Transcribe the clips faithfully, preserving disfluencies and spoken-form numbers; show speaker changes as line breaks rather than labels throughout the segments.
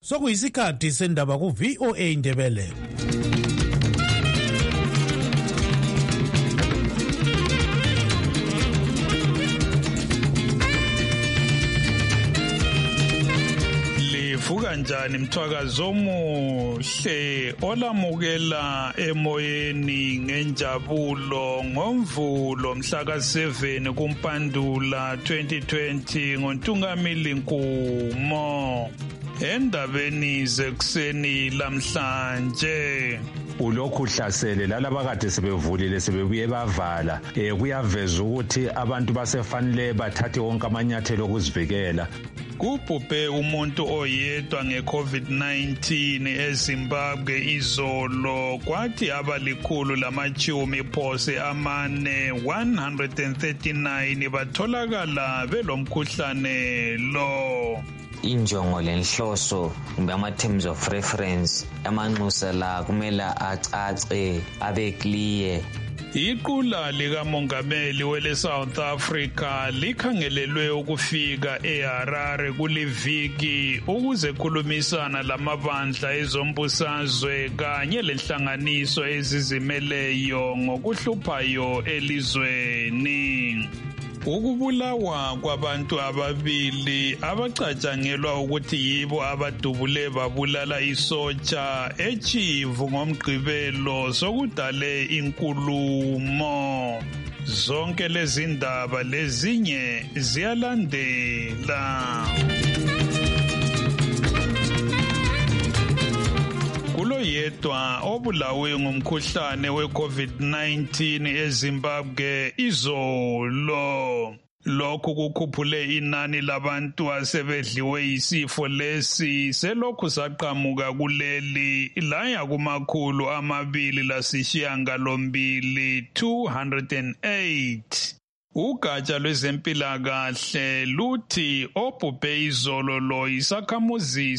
Sokuyisikhathi sendaba ku V O A Indebele.
Livuka njani mthwakazo omuhle olamukela emoyeni ngenjabulo ngomvulo mhla ka seven kuMpandula twenty twenty ngoNtungamili Nkumo. Endabeni zekuseni lamhlanje
ulokhu hlasele lalaba kade sebevulile sebebuye bavala eh kuyaveza ukuthi abantu basefanele bathathe wonke amanyathelo okuzivikela.
Kubhubhe umuntu oyedwa ngeCovid nineteen eZimbabwe izolo kwathi abalikhulu lamachumi phose amane one hundred thirty-nine batholakala belomkhuhlane lo.
Injongo lenhloso kumbe ama terms of reference amanxusa la kumela acace abe clear.
Iqula likamongameli wele South Africa likhangelelwe ukufika eHarare kuliviki ukuze khulumisana lamabandla ezombusazwe kanye lenhlanganiso ezizimeleyo ngokuhluphayo elizweni. Ukubulawa kwabantu ababili abacatshangelwa ukuthi yibo abadubule babulala isotsha eChivu ngomgqibelo sokudale inkulumo. Zonke lezi ndaba lezinye ziyalandela. Kulo yedwa obulawe ngumkhuhlane weCovid nineteen eZimbabwe izolo. Lokhu kukhuphule inani labantu asebedliwe isifo lesi selokhu saqhamuka kuleli laya kumakhulu amabili lasishiyangalombili two hundred eight. Ugatsha lwezempilakahle luthi obhubhe izolo lo isakhamuzi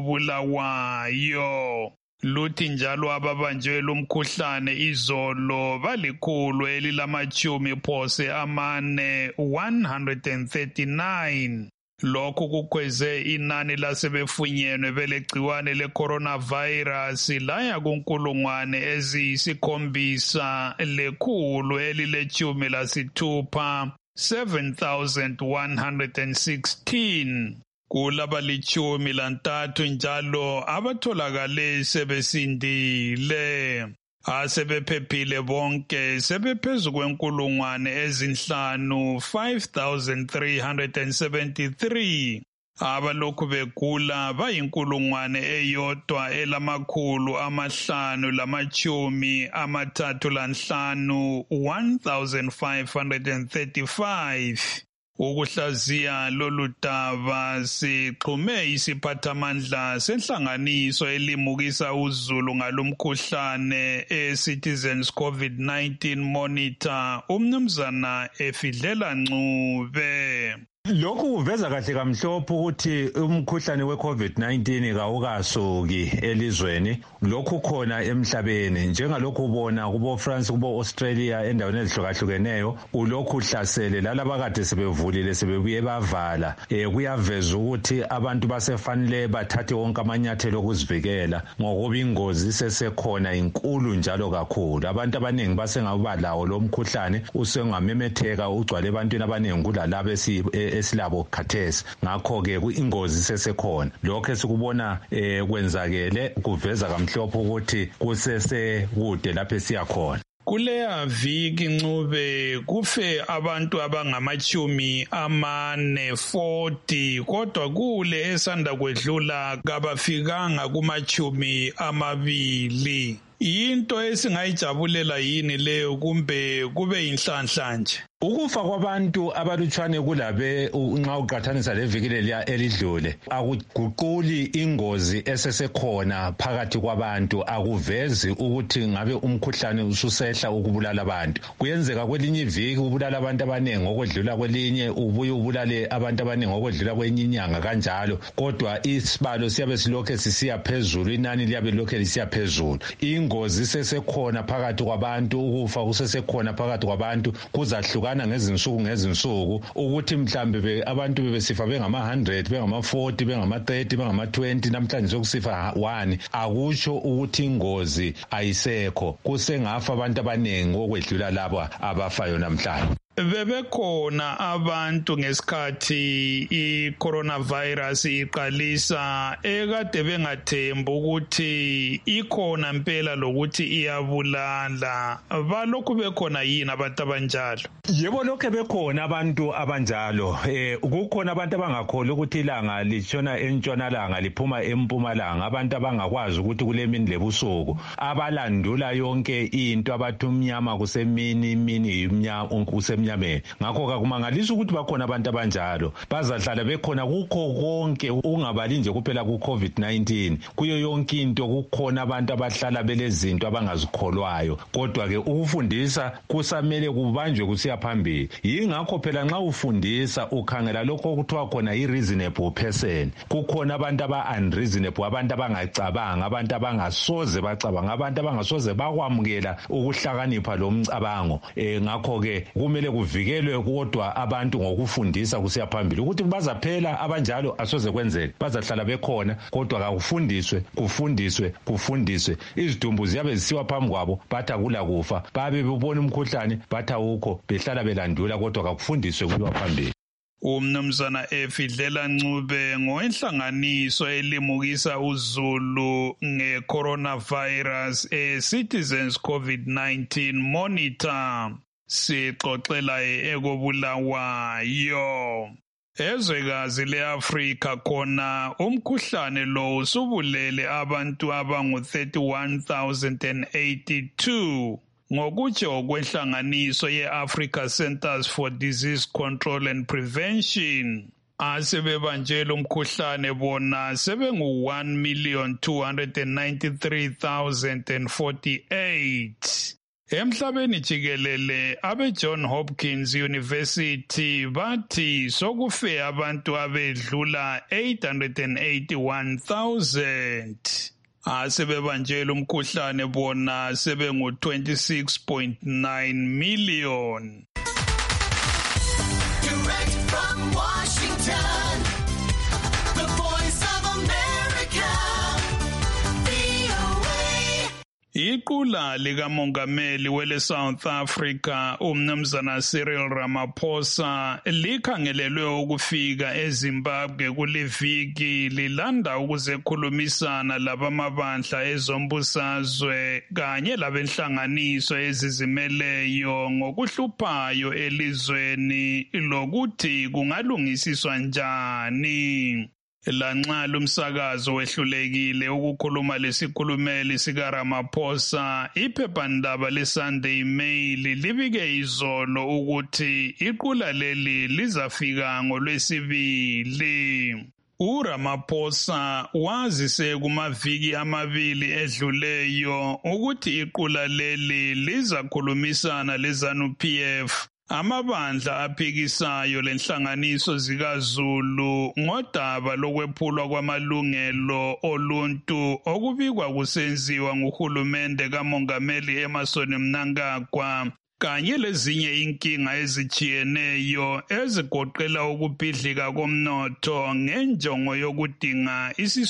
sakobulawayo. Luthi njalo ababanjwe lumkhuhlane izolo balikhulu elilamachumi phose amane one hundred thirty-nine. Lokhu kukhweze inani lasebefunyenwe belegciwane le-coronavirus laya kunkulungwane eziyisikhombisa lekhulu elilechumi lasithupha seven thousand one hundred sixteen. Kulaba lichumi lantathu njalo abatholakale sebesindile. Asebephephile bonke sebephezu kwenkulungwane ezinhlanu five thousand three hundred seventy-three. Abalokhu begula bayinkulungwane eyodwa elamakhulu amahlanu lamachumi amathathu lanhlanu one thousand five hundred thirty-five. Ukuhlaziya lolu daba sixhume isiphathamandla senhlanganiso elimukisa uzulu ngalomkhuhlane eCitizens COVID nineteen Monitor umnumzana Efidlela Ncube.
Lokhu kuveza kahle kamhlophe ukuthi umkhuhlane weCovid nineteen kawukasuki elizweni. Lokhu khona emhlabeni njengalokhu ubona kubo France kubo Australia endaweni ezihlukahlukeneyo ulokhu hlasele lalaba kade sebevulile sebebuye bavala. Eh kuyaveza ukuthi abantu basefanele bathathe wonke amanyathelo okuzivikela ngokuba ingozi sesekhona inkulu njalo kakhulu. Abantu abaningi basengaba lawo lo mkhuhlane usengamemetheka ugcwale ebantwini abaningi kulalabo esi esilabo khathesi. Ngakho ke ingozi sesekhona. Lokho esikubona eh kwenzakele kuveza kamhlophe ukuthi kusese kude lapho siya khona.
Kuleya viki Ncube kufe abantu abangamachumi amane forty kodwa kule esanda kwedlula kabafikanga kumachumi amabili. Into esingayijabulela yini leyo kumbe kube inhlanhla nje?
Ukufa kwabantu abalutshwane kulabe nxa uqathanisa leviki leliya elidlule akuguquli ingozi esesekhona phakathi kwabantu akuvezi ukuthi ngabe umkhuhlane ususehla ukubulala abantu. Kuyenzeka kwelinye iviki ubulala abantu abaningi okwedlula kwelinye ubuye ubulale abantu abaningi okwedlula kwenye inyanga kanjalo kodwa isibalo siyabe silokhe sisiya phezulu inani liyabe lokhe lisiya phezulu. Ingozi sesekhona phakathi kwabantu ukufa kusesekhona phakathi kwabantu kuzahluka kwehlukana ngezinsuku ngezinsuku ukuthi mhlambe abantu bebesifa bengama one hundred bengama forty bengama thirty bengama twenty namhlanje sokusifa one akusho ukuthi ingozi ayisekho kusengafa abantu abanengi okwedlula labo abafayo namhlanje.
Bebekhona abantu ngesikhathi i-coronavirus iqalisa ekade bengathembi ukuthi ikhona impela lokuthi iyabulala. Balokhu bekhona yini abantu abanjalo?
Yebo, lokho bekhona abantu abanjalo. Eh kukhona abantu abangakholwa ukuthi ilanga litshona entshonalanga liphuma empumalanga, abantu abangakwazi ukuthi kulemini lebusuku, abalandula yonke into abathi umnyama kusemini, imini imnyama kusemini. Ngakho kakumangalisa ukuthi bakhona abantu abanjalo bazahlala bekhona kukho konke, ungabali nje kuphela ku COVID nineteen, kuyo yonke into kukhona abantu abahlala belezinto abangazikholwayo, kodwa ke ukufundisa kusamele kubanjwe kusiya phambili. Yingakho phela nxa ufundisa ukhangela lokho okuthiwa khona i-reasonable person. Kukhona abantu aba-unreasonable, abantu abangacabanga, abantu abangasoze bacabanga, abantu abangasoze bakwamukela ukuhlakanipha lo mcabango. Eh ngakho ke kumele kuvikelwe kodwa abantu ngokufundisa kusiya phambili ukuthi bazaphela abanjalo asoze kwenzeke, bazahlala bekhona kodwa kakufundiswe kufundiswe kufundiswe. Izidumbu ziyabe zisiwa phambi kwabo bathi akula kufa, babe bebona umkhuhlane bathi awukho, behlala belandula kodwa kakufundiswe kuyiwa phambili.
Umnumzana Efidlela Ncube ngowenhlanganiso elimukisa uzulu nge-coronavirus e-Citizens COVID nineteen Monitor. Sixoxela ekobulawayo. Ezwekazi le-Afrika khona umkhuhlane lo usubulele abantu abangu thirty-one thousand eighty-two. Ngokutsho kwenhlanganiso ye-Africa Centers for Disease Control and Prevention, asebebanjela umkhuhlane bona sebengu one million two hundred ninety-three thousand forty-eight. Emhlabeni jikelele abe John Hopkins University bathi sokufe abantu abedlula eight hundred eighty-one thousand. Asebebanjela umkhuhlane bona sebengu twenty-six point nine million.
Direct from Washington, the Voice of America, V O A.
Iqula likamongameli wele South Africa umnumzana Cyril Ramaphosa likhangelelwe ukufika eZimbabwe kuliviki lilanda ukuzekhulumisana labamabandla ezombusazwe kanye labenhlanganiso ezizimeleyo ngokuhluphayo elizweni lokuthi kungalungisiswa njani. Lanxa lumsakazo wehlulekile ukukhuluma lesikhulumeli sika Ramaphosa, iphephandaba leSunday Mail libike izolo ukuthi iqula leli lizafika ngoLwesibili. uRamaphosa wazise kumaviki amabili edluleyo ukuthi iqula leli lizakhulumisana leZANU P F, amabandla aphikisayo lenhlanganiso zikaZulu ngodaba lokwephulwa kwamalungelo oluntu okubikwa kusenziwa nguhulumende kamongameli Emmerson Mnangagwa, kanye lezinye inkinga ezijiyeneyo ezigoqela ukubhidlika komnotho ngenjongo yokudinga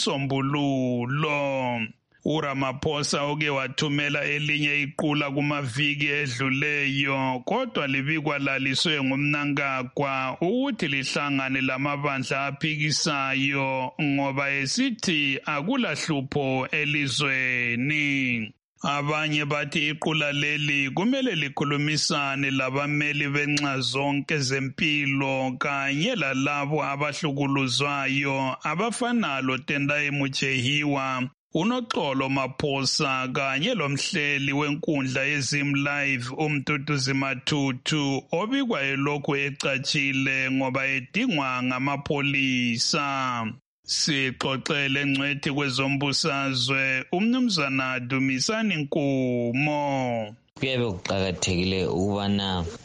isisombululo. uRamaphosa oke wathumela elinye iqula kumaviki edluleyo, kodwa libikwa laliswe nguMnangagwa ukuthi lihlangane lamabandla aphikisayo ngoba esithi akulahlupho elizweni. Abanye bathi iqula leli kumele likhulumisane labameli benxa zonke zempilo kanye lalabo abahlukuluzwayo abafana loTendai Muchehiwa, uNoxolo Maphosa kanye lomhleli wenkundla yeZimLive uMduduzi Mathuthu obikwa elokhu ecatshile ngoba edingwa ngamapholisa. Sixoxele ngcwethi kwezombusazwe umnumzana Dumisani Nkumo.
Kuyabe kuqakathekile ukubana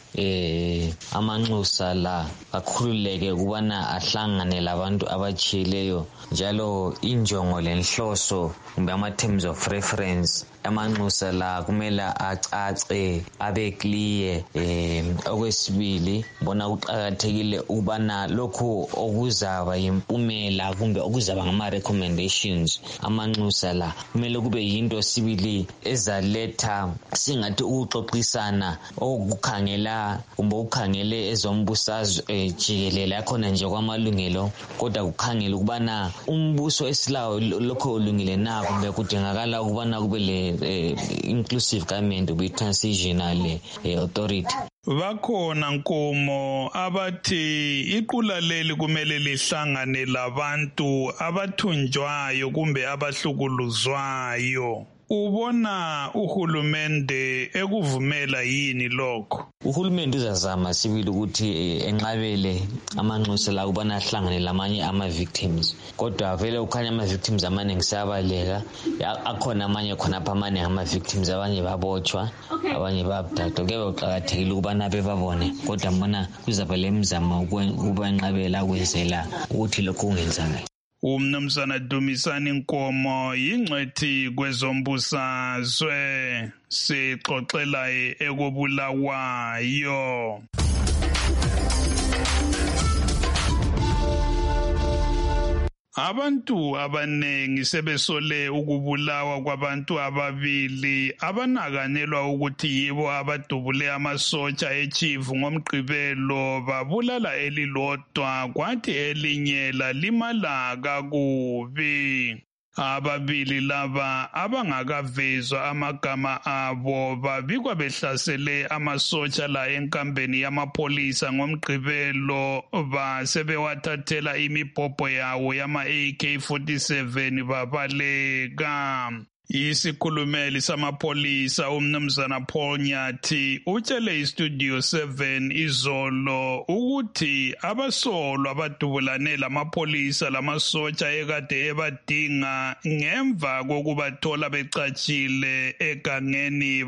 eh amanxusa la akhululeke ukubana ahlangane labantu abachileyo njalo injongo lenhloso kumbe ama terms of reference amanxusa la kumela acace abe clear. eh okwesibili bona kuqhakathekile ubana lokho okuzaba impumela kumbe okuzaba ngama recommendations amanxusa la kumele kube yinto sibili ezaletha singathi ukuxoxisana okukhangela kumbe ukukhangele ezombusazwe jikelele yakhona nje kwamalungelo kodwa kukhangela ukubana umbuso esilawo lokho ulungile na kumbe kudingakala ukubana kube le inclusive government be transitional authority.
Bakhona Nkomo abathi iqula leli kumele lihlangane labantu abathunjwayo kumbe abahlukuluzwayo. Ubona uhulumende ekuvumela yini lokho?
Uhulumende uzazama sibili ukuthi enqabele amanxusa la kubana ahlangane lamanye ama victims. Kodwa vele ukhanya ama victims amaningi sabaleka. Akhona amanye khona pha amanye ama victims abanye babotshwa, abanye babudadwa. Kube uqhakathekile ukubana bebabone. Kodwa mbona kuzaba lemizamo ukubanqabela kwenzela ukuthi lokho kungenzakala.
Umnumzana Dumisani Nkomo yingcwethi kwezombusazwe sixoxela ekobulawayo. Abantu abanengi sebesole ukubulawa kwabantu ababili abanakanelwa ukuthi yibo abadubule amasotsha echief ngomgqibelo babulala elilodwa kwathi elinye lalimala kakubi. Ababili laba abangakavezwa amagama abo babikwa behlasele amasotsha la enkambeni yamapolisa ngomgqibelo basebewathathela imibhobho yawo yama A K forty-seven babaleka. Isikhulumeli samapolisa umnumzana Paul Nyathi utshele iStudio seven izolo ukuthi abasolwa abadubulane lamapolisa lamasotsha ekade ebadinga ngemva kokubathola becatshile egangeni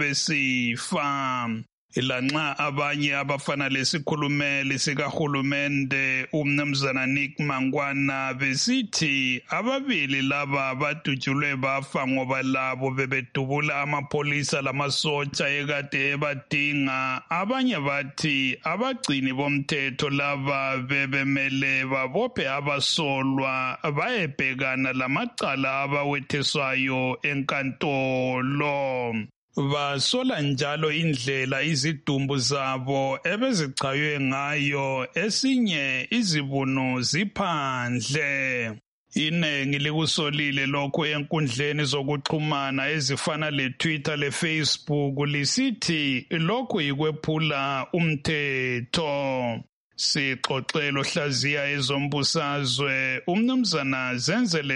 basebesifa. Ilanxa abanye abafana lesikhulumeli sikahulumende umnumzana Nick Mangwana besithi ababili laba badutshulwe bafa ngoba labo bebedubula amapolisa lamasotsha ekade ebadinga. Abanye bathi abagcini bomthetho laba bebemele babophe abasolwa bayebhekana lamacala abawetheswayo enkantolo. Basola njalo indlela izidumbu zabo ebezichaywe ngayo esinye izibuno ziphandle. Inengi likusolile lokho enkundleni zokuxhumana ezifana le-Twitter le-Facebook lisithi lokho yikwephula umthetho. Sixoxelo hlaziya ezombusazwe umnumzana Zenzele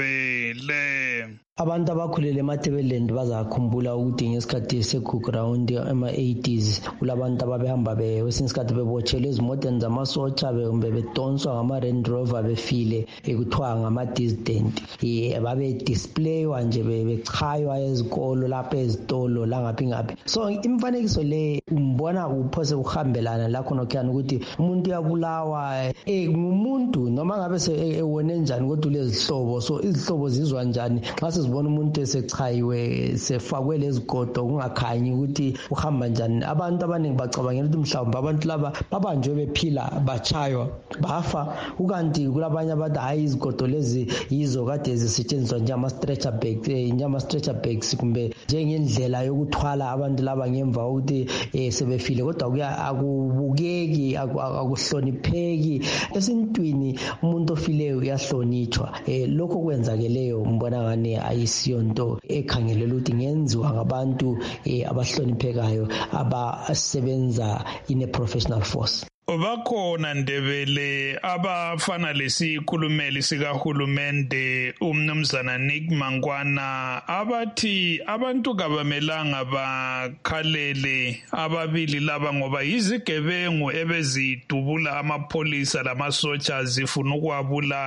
Ndebele.
Abantu abakhulele eMatabeleland bazakhumbula ukuthi ngesikhathi se-cook round ema-eighties kulabantu ababehamba kwesinye isikhathi bebotshelwe ezimoteni zamasotsha kumbe bedonswa ngama-Land Rover befile ekuthiwa ngama-dissident. Babedispleywa nje bechaywa ezikolo lapha ezitolo langaphi ngaphi. So imifanekiso le umbona uphose uhambelana lakho nokhiyana ukuthi umuntu uyabulawa ngumuntu noma ngabe ewone njani kodwa lezihlobo. So izihlobo zizwa njani xa sezibona umuntu esechayiwe sefakwe lezigodo kungakhanyi ukuthi uhamba njani. Abantu abaningi bacabangela ukuthi mhlawumbe abantu laba babanjwe bephila bachaywa bafa, ukanti kulabanye abathi hayi izigodo lezi yizo kade zisetshenziswa njengama stretcher bags njengama stretcher bags kumbe njengendlela yokuthwala abantu laba ngemva ukuthi sebefile. Kodwa kuya akubukeki akuhlonipheki esintwini. Umuntu ofileyo uyahlonitshwa. Lokho kwenzakeleyo mbona ngane ayisiyonto ekhangelela ukuthi ngenziwa ngabantu abahloniphekayo abasebenza in a professional force.
Bakhona Ndebele abafana lesikhulumeli sikahulumende umnumzana Nick Mangwana abathi abantu kabamelanga bakhalele ababili laba ngoba izigebengu ebezidubula amapolisa lamasotsha zifuna ukwabulala.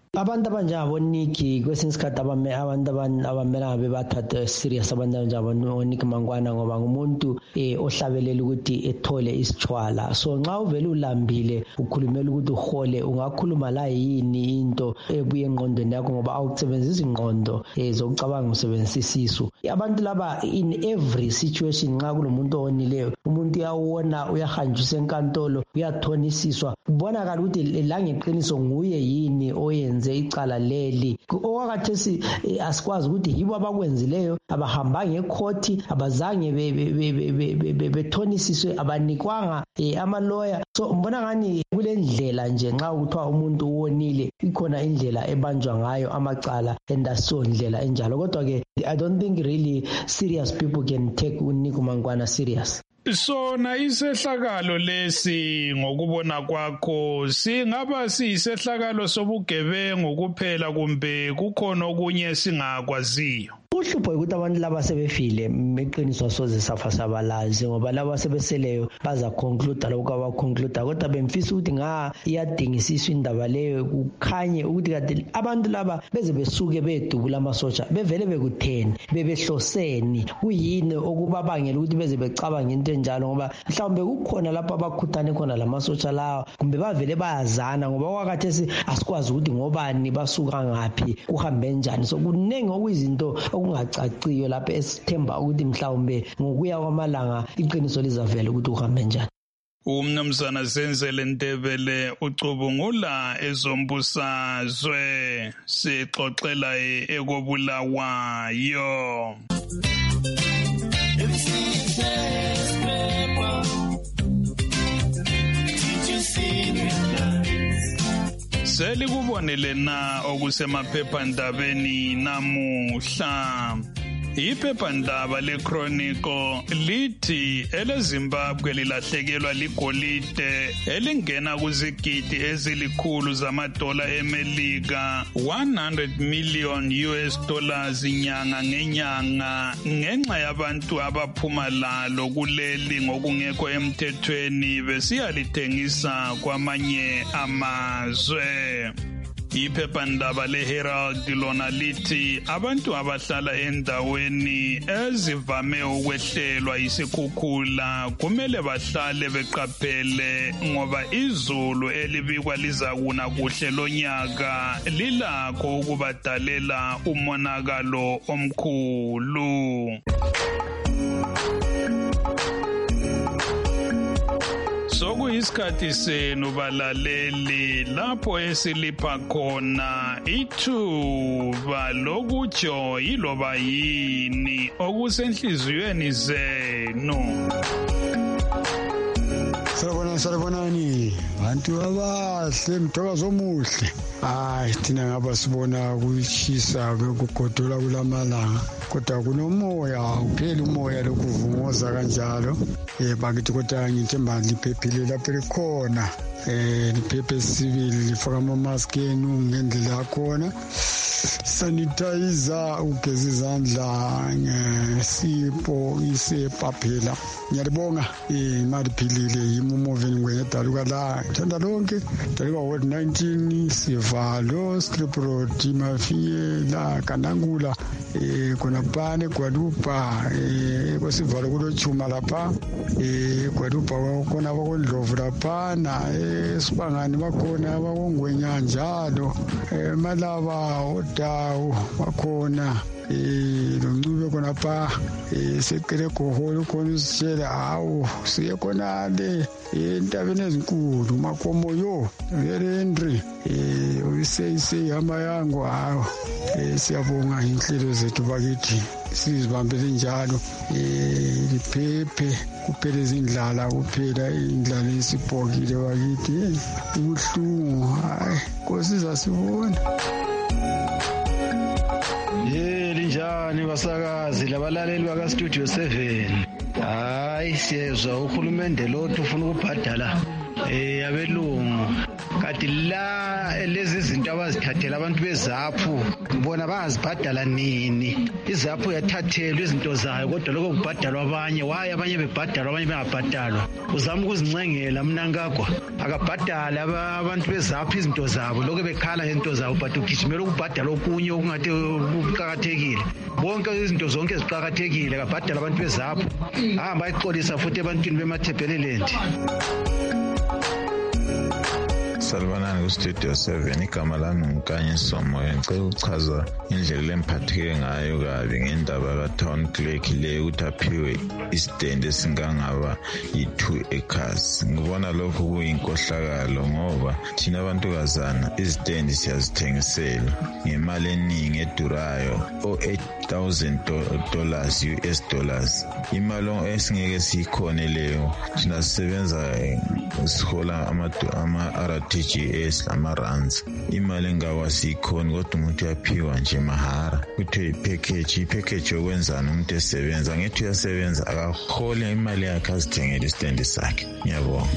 abantu abanjengabo Nick kwesinye isikhathi abame abantu abamela bebathathe serious abantu abanjengabo Nick Mangwana ngoba ngumuntu eh, ohlabelela ukuthi ethole isithwala. So nxa uvele ulambile ukhulumela ukuthi uhole ungakhuluma la yini into ebuye engqondweni yakho ngoba awusebenzisi ingqondo eh, zokucabanga usebenzisa isisu. Abantu laba in every situation nxa kulomuntu onileyo umuntu uyawona uyahanjiswa enkantolo uyathonisiswa kubonakala ukuthi la ngeqiniso nguye yini oyenze icala leli. Okwakhathesi eh, asikwazi ukuthi yibo abakwenzileyo abahamba ngekhoti abazange bethonisiswe abanikwanga eh, amaloya. So mbona ngani kule ndlela nje nxa kuthiwa umuntu uwonile ikhona indlela ebanjwa ngayo amacala endaso ndlela enjalo. Kodwa ke I don't think really serious people can take uNick Mangwana serious.
Sona isehlakalo lesi ngokubona kwakho singaba siyisehlakalo sobugebengu kuphela kumbe kukhona okunye singakwaziyo?
Uhlupho ukuthi abantu laba sebefile eqiniso soze safa sabalazi ngoba laba sebeseleyo baza conclude lokho abaconclude kodwa bemfisa ukuthi nga iyadingisiswa indaba leyo kukhanye ukuthi kade abantu laba beze besuke bedubula amasotsha bevele bekutheni bebehloseni kuyini okubabangela ukuthi beze becabanga into enjalo ngoba mhlawumbe kukhona lapha abakhuthane khona lamasotsha lawa kumbe bavele bayazana ngoba kwakhathesi asikwazi ukuthi ngobani basuka ngaphi kuhambe njani. So kunengi okuyizinto okungacaciyo lapha esithemba ukuthi mhlawumbe ngokuya kwamalanga iqiniso lizavela ukuthi uhambe njani.
Umnumzana Zenzele Ndebele ucubungula ezombusazwe sixoxela ekobulawayo. Selikubonele na okusemaphephandabeni namuhla. Iphephandaba leChronicle lithi eleZimbabwe lilahlekelwa ligolide elingena kuzigidi ezilikhulu zamadola eMelika one hundred million U S dollars inyanga ngenyanga ngenxa yabantu abaphuma lalo kuleli ngokungekho emthethweni besiyalithengisa kwamanye amazwe. Iphephandaba leHerald lona lithi abantu abahlala endaweni ezivame ukwehlelwa isikhukhula kumele bahlale beqaphele ngoba izulu elibikwa lizakuna kuhle lonyaka lilakho ukubadalela umonakalo omkhulu. Sokuyisikhathi senu balaleli lapho esilipha khona ithuba lokutsho yiloba yini okusenhliziyweni zenu.
Salibona salibonani bantu abahle mthokozo omuhle. Hayi thina ngaba sibona kuchisa kugodola kulamalanga kodwa kunomoya uphela umoya lokuvungoza kanjalo. Eh bakithi kodwa ngithemba liphephile lapho likhona. Eh liphephe sibili lifaka ama mask enu ngendlela yakhona. Sanitizer ugeza izandla ngesipho isepa phela. Ngiyabonga imali philile yimumoveni ngwedala la thanda lonke daluka COVID nineteen sivalo strip road mafiye la kanangula eh kona pane kwadupa eh kwesivalo kulochuma lapha eh kwadupa kona bakondlovu lapha na esibangani bakhona abakongwenya njalo eh malaba odawu bakhona eh loncube khona pha eh seqele goholo khona usitshela hawo siye khona le entabeni ezinkulu makomo yo Henry eh uyiseyise amayango hawo eh siyabonga inhlelo zethu bakithi sizibambele njalo eh liphephe kuphela izindlala kuphela indlala isibhokile bakithi ubuhlungu hayi nkosiza sibona.
Ye linjani basakazi labalaleli baka Studio seven. Hayi siyezwa uhulumende lothu ufuna ukubhadala eh abelungu kanti la lezi zinto abazithathela abantu bezaphu bona bazibhadala nini. Izaphu yathathelwa izinto zayo kodwa lokho kubhadalwa abanye, waye abanye bebhadalwa abanye bengabhadalwa. Uzama ukuzincengela Mnangagwa akabhadala abantu bezaphu izinto zabo lokho bekhala ngento zabo but ugijimela ukubhadala okunye okungathi kuqhakathekile. Bonke izinto zonke eziqhakathekile akabhadala abantu bezaphu ahamba ayixolisa futhi ebantwini bemaThebeleland.
Salvanani ku-Studio seven, igama lami ngumkanye Somoya. Ngicela ukuchaza indlela emphatheke ngayo kabi ngendaba ka-Town Clerk le ukuthi aphiwe istand esingangaba yi-two acres. Ngibona lokho kuyinkohlakalo ngoba thina abantukazana izistendi siyazithengisela ngemali eningi edurayo o-eight thousand dollars U S dollars. Imali esingeke siyikhone leyo thina sisebenza sihola ama-R T G S lama-runs. Imali engawa siyikhoni kodwa umuntu uyaphiwa nje mahara kuthiwe i-package i-package yokwenzana umuntu esebenza ngethi uyasebenza akahole imali yakhe azithengele istendi sakhe. Ngiyabonga.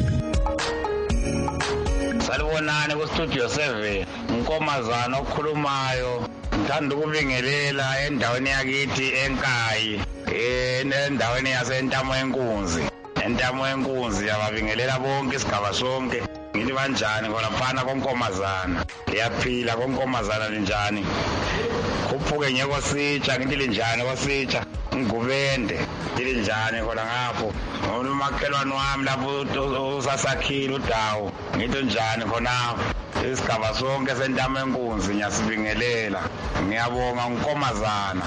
Salibonani ku-Studio seven, unkomazana okhulumayo. Ngithanda ukubingelela endaweni yakithi eNkayi, endaweni yasentamo yenkunzi. Entamo yenkunzi yababingelela bonke isigaba sonke. Ngithi banjani khona phana konkomazana? Liyaphila konkomazana linjani? Khuphuke ngeke sitsha ngithi linjani kwasitsha? Ngubende ngithi linjani khona ngapho? Ngoba umakhelwane wami lapho usasakhile udawu. Ngithi njani khona? Isigaba sonke sentamo yenkunzi ngiyasibingelela. Ngiyabonga unkomazana.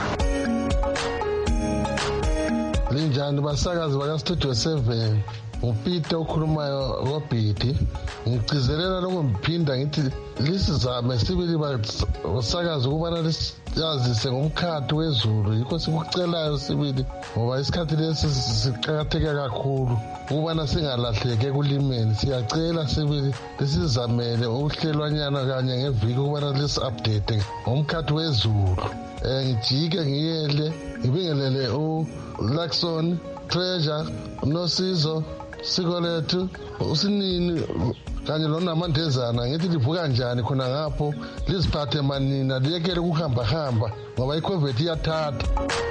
Linjani basakazi baka-Studio seven, uPeter okhulumayo koBhidi. Ngicizelela lokho ngiphinda ngithi lisizame sibili basakazi ukubana lisazise ngomkhathi wezulu, yikho sikucelayo sibili ngoba isikhathi lesi siqhakatheke kakhulu ukubana singalahleke ekulimeni. Siyacela sibili lisizamele uhlelwanyana kanye ngeviki ukubana lisi-update ngomkhathi wezulu. Ngijike ngiyele ngibingelele u Luxon, Treasure, Nosizo, Sikolethu, uSinini kanye lonamandezana. Ngithi livuka kanjani khona ngapho liziphathe manina liyekele ukuhamba hamba ngoba iCovid iyathatha.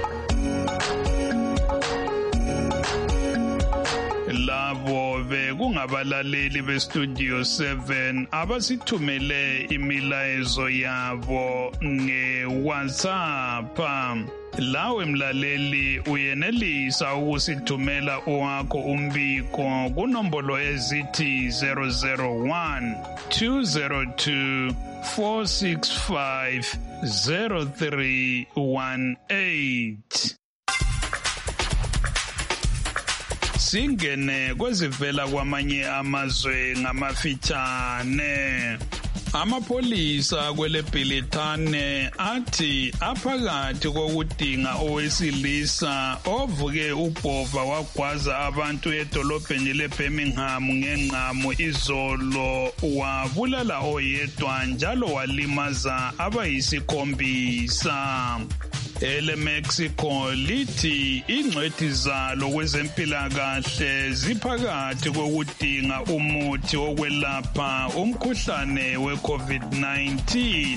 Labo bekungabalaleli beStudio seven abasithumele imilayezo yabo ngeWhatsApp. Lawe mlaleli uyenelisa ukusithumela owakho umbiko kunombolo ezithi zero zero one two zero two four six five zero three one eight. Singene kwezivela kwamanye amazwe ngamafitshane. Amapolisa kwele Bhilithane athi aphakathi kokudinga owesilisa ovuke ubhova wagwaza abantu edolobheni leBirmingham ngenqamu izolo, wabulala oyedwa njalo walimaza abayisikhombisa. Ele Mexico lithi ingcwethi zalo kwezempilakahle ziphakathi kokudinga umuthi wokwelapha umkhuhlane we-COVID nineteen.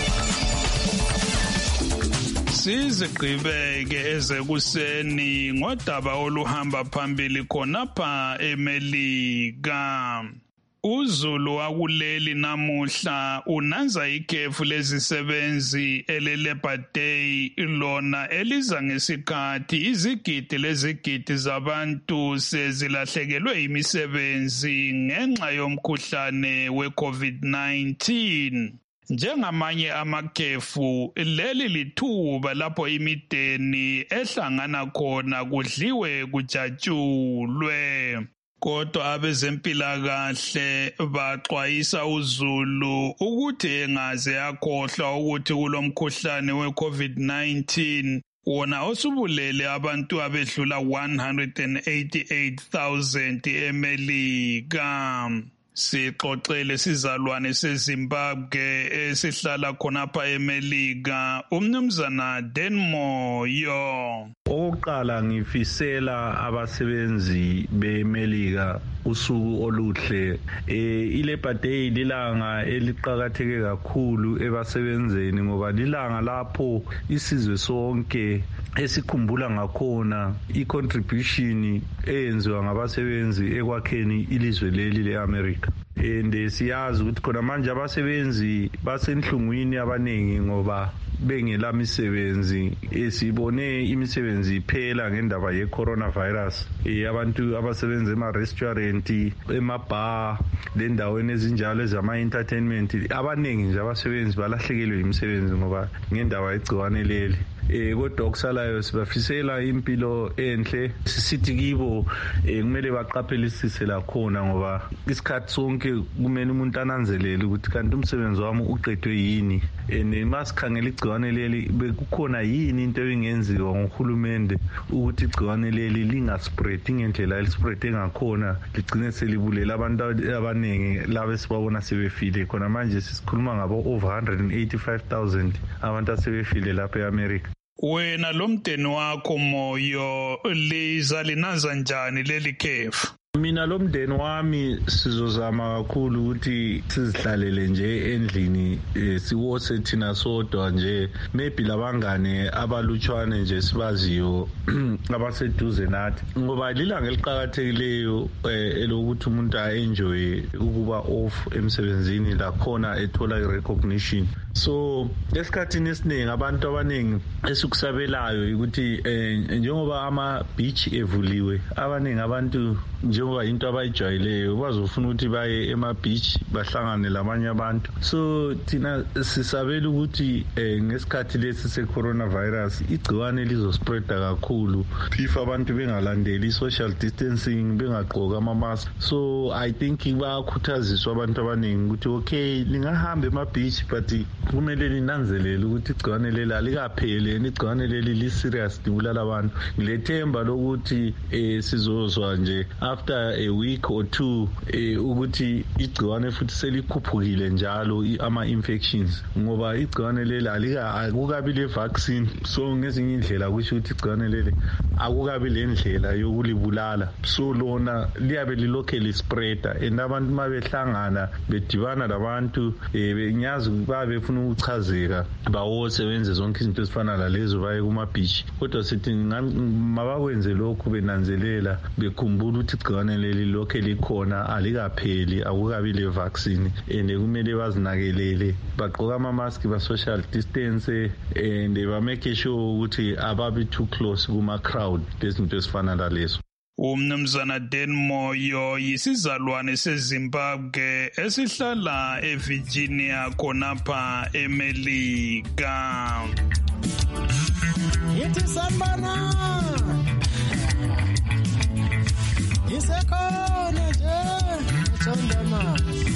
Sizigqibeke ezekuseni ngodaba oluhamba phambili khonapha eMelika. UZulu wakuleli namuhla unanza ikhefu lezisebenzi ele-Labor Day lona eliza ngesikhathi izigidi lezigidi zabantu sezilahlekelwe imisebenzi ngenxa yomkhuhlane we-COVID nineteen. Njengamanye amakhefu, leli lithuba lapho imideni ehlangana khona kudliwe kujatshulwe. Kodwa abezempilakahle baxwayisa uZulu ukuthi engaze akhohlwa ukuthi kulomkhuhlane we-COVID nineteen wona osubulele abantu abedlula one hundred eighty-eight thousand eMelika. Sixoxele sizalwane seZimbabwe esihlala khonapha eMelika umnumzana Denmoyo.
Oqala ngifisela abasebenzi beMelika usuku oluhle. Eh iLabor Day lilanga eliqhakatheke kakhulu ebasebenzeni ngoba lilanga lapho isizwe sonke esikhumbula ngakhona icontribution eyenziwa ngabasebenzi ekwakheni ilizwe leli leAmerica. And siyazi ukuthi khona manje abasebenzi basenhlungwini abaningi ngoba bengela misebenzi. Esibone imisebenzi iphela ngendaba ye coronavirus. Eh abantu abasebenza ema restaurant, ema bar, lendaweni ezinjalo ezama entertainment, abaningi nje abasebenzi balahlekelwe imisebenzi ngoba ngendaba yegciwane leli. Eh kodwa okusalayo sibafisela impilo enhle. Sisithi kibo kumele baqaphelisise la khona ngoba isikhathi sonke kumele umuntu ananzelele ukuthi kanti umsebenzi wami uqedwe yini. And masikhangela igciwane leli bekukhona yini into engenziwa ngohulumende ukuthi igciwane leli lingaspread ngendlela elispread ngakhona ligcine selibulela abantu abaningi laba esibabona sebefile. Khona manje sisikhuluma ngabo over one hundred eighty-five thousand abantu asebefile lapha eAmerica.
Wena lomdeni wakho Moyo liza linaza njani leli khefu?
Mina lomdeni wami sizozama kakhulu ukuthi sizihlalele nje endlini siwose thina sodwa nje, maybe labangane abalutshwane nje sibaziyo abaseduze nathi ngoba lilanga eliqhakathekileyo elokuthi umuntu aenjoy ukuba off emsebenzini la khona ethola irecognition. So esikhathini esiningi abantu abaningi esikusabelayo ukuthi njengoba ama beach evuliwe, abaningi abantu njengoba into abayijwayeleyo bazofuna ukuthi baye ema beach bahlangane labanye abantu. So thina sisabela ukuthi ngesikhathi lesi se coronavirus igciwane lizospreada kakhulu if abantu bengalandeli social distancing, bengagqoka ama mask. So I think bayakhuthaziswa abantu abaningi ukuthi okay lingahamba ema beach but kumele linanzelele ukuthi igciwane leli alikapheli, igciwane leli li serious libulala abantu. Ngilethemba lokuthi sizozwa nje after a week or two ukuthi igciwane futhi selikhuphukile njalo ama infections ngoba igciwane leli alika akukabi le vaccine. So ngezinye indlela kusho ukuthi igciwane leli akukabi le ndlela yokulibulala. So lona liyabe lilokhe lispreada and abantu mabehlangana bedibana labantu benyazi babe funa ukuchazeka bawose benze zonke izinto ezifana lalezo baye kuma beach. Kodwa sithi mabakwenze lokhu benanzelela bekhumbula ukuthi igciwane leli lokhe likhona alikapheli, akukabi le vaccine and kumele bazinakelele bagqoka ama mask, ba social distance and ba make sure ukuthi ababi too close kuma crowd lezinto ezifana lalezo.
Umnumzana Denmoyo yisizalwane seZimbabwe esihlala eVirginia khonapha eMelika.
Yithi sambana isekhona nje uthanda manje.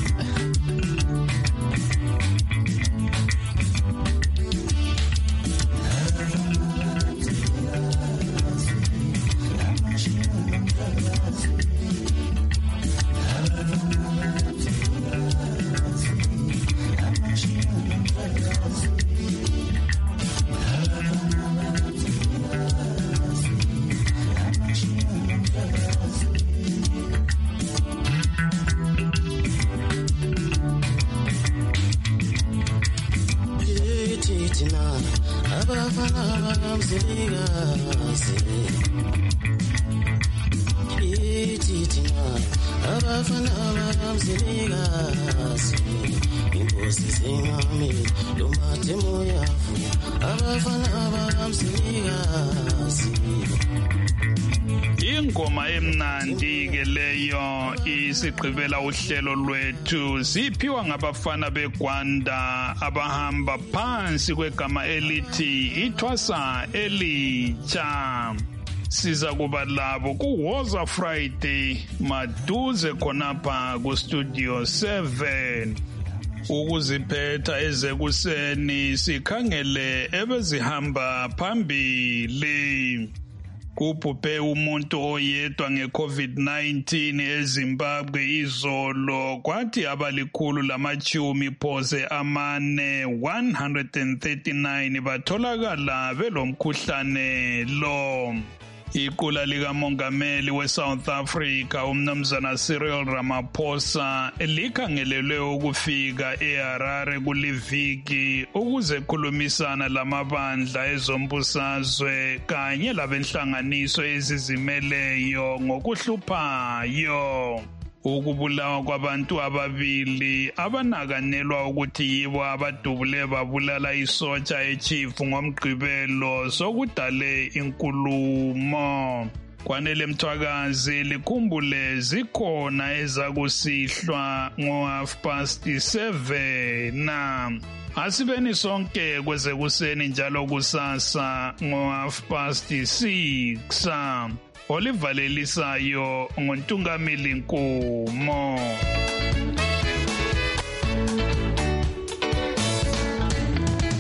Ingoma emnandi ke leyo isigqibela uhlelo lwethu, siphiwa ngabafana beGwanda abahamba phansi kwegama elithi ithwasa elitsha. Siza kuba labo kuWoza Friday maduze khonapha ku Studio seven. Ukuziphetha ezekuseni sikhangele ebezihamba phambili. Kubhubhe umuntu oyedwa nge-COVID nineteen eZimbabwe izolo kwathi abalikhulu lamachumi phose amane one hundred thirty-nine batholakala belomkhuhlane lo. Iqula likamongameli we-South Africa umnumzana Cyril Ramaphosa likhangelelwe ukufika eHarare kuliviki ukuze khulumisana lamabandla ezombusazwe kanye labenhlanganiso ezizimeleyo ngokuhluphayo. Ukubulawa kwabantu ababili abanakanelwa ukuthi yibo abadubule babulala isotsha echief ngomgqibelo sokudale inkulumo. Kwanele Mthwakazi likhumbule zikhona ezakusihlwa ngo half past seven na. Asibeni sonke kweze kuseni njalo kusasa ngo half past six. Olivalelisayo ngontungameli Nkumo.